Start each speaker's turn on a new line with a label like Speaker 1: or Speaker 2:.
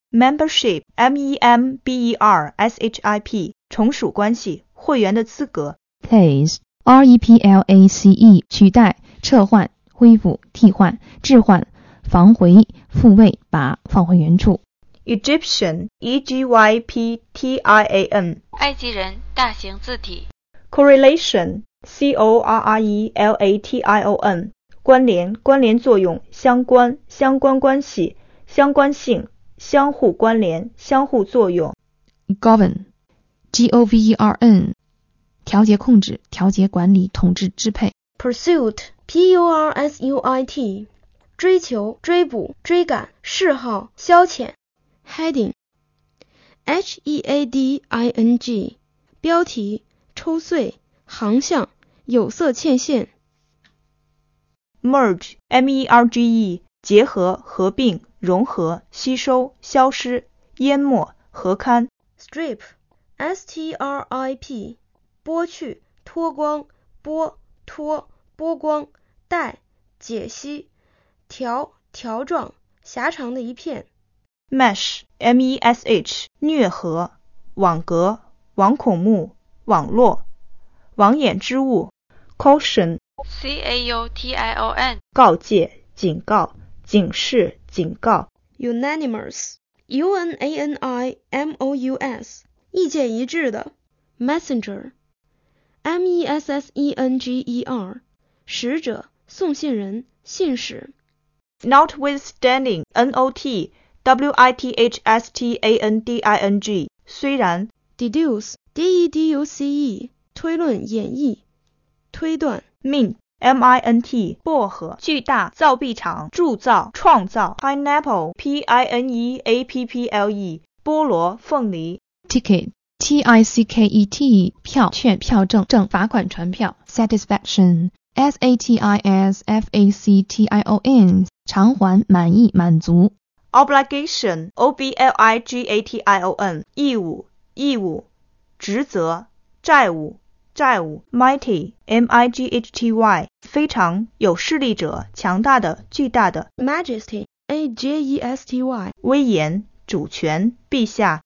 Speaker 1: membership membership 从属关系，会员的资格。
Speaker 2: Place replace 取代、撤换、恢复、替换、置换、防回、复位、把、放回原处。
Speaker 1: Egyptian Egyptian
Speaker 3: 埃及人大型字体。
Speaker 1: correlation correlation 关联、关联作用、相关、相关关系、相关性、相互关联、相互作用。
Speaker 2: Govern govern 调节、控制、调节、管理、统治、支配。
Speaker 4: Pursuit pursuit 追求、追捕、追赶、嗜好、消遣。Heading heading 标题、抽穗、航向、有色嵌线。
Speaker 1: merge merge 结合、合并、融合、吸收、消失、淹没、合刊。
Speaker 4: Strip strip 剥去、脱光、剥、脱、剥光、带、解析、条、条状、狭长的一片。
Speaker 1: mesh mesh 啮合、网格、网孔目、网络、网眼之物。 caution
Speaker 3: caution
Speaker 1: 告诫、警告、警示、警告。
Speaker 4: Unanimous unanimous 意见一致的。Messenger messenger 使者、送信人、信使。
Speaker 1: Notwithstanding notwithstanding 虽然。
Speaker 4: Deduce deduce 推论、演绎、推断。
Speaker 1: mint mint 薄荷、巨大、造币厂、铸造、创造。 pineapple pineapple 菠萝、凤梨。
Speaker 2: Ticket ticket 票券、票证、证、罚款传票。Satisfaction satisfaction 偿还、满意、满足。
Speaker 1: obligation obligation 义务、义务、职责、债务、债务。 mighty mighty 非常、有势力者、强大的、巨大的。
Speaker 4: Majesty majesty
Speaker 1: 威严、主权、陛下、